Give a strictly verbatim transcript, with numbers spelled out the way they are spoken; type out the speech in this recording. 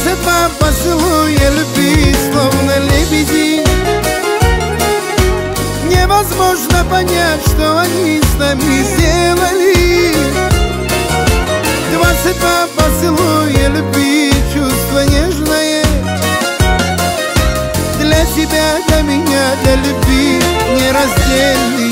Двадцать два поцелуя любви, словно лебеди. Невозможно понять, что они с нами сделали. Двадцать два поцелуя любви, чувство нежное. Для тебя, для меня, для любви нераздельный.